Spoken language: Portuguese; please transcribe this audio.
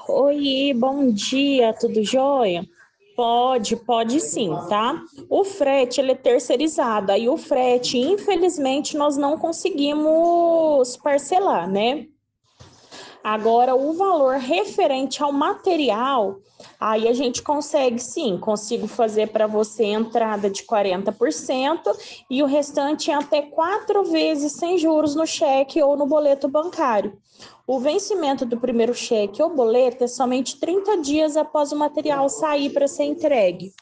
Oi, bom dia, tudo jóia? Pode sim, tá? O frete, ele é terceirizado, aí o frete, infelizmente, nós não conseguimos parcelar, né? Agora, o valor referente ao material, aí a gente consegue sim, consigo fazer para você entrada de 40% e o restante em até 4 vezes sem juros no cheque ou no boleto bancário. O vencimento do primeiro cheque ou boleto é somente 30 dias após o material sair para ser entregue.